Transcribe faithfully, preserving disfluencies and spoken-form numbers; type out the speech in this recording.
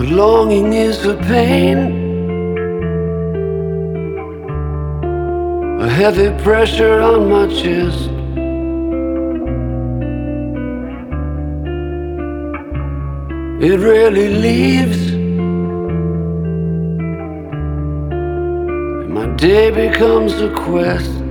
longing is a pain, a heavy pressure on my chest. It rarely leaves, and my day becomes a quest.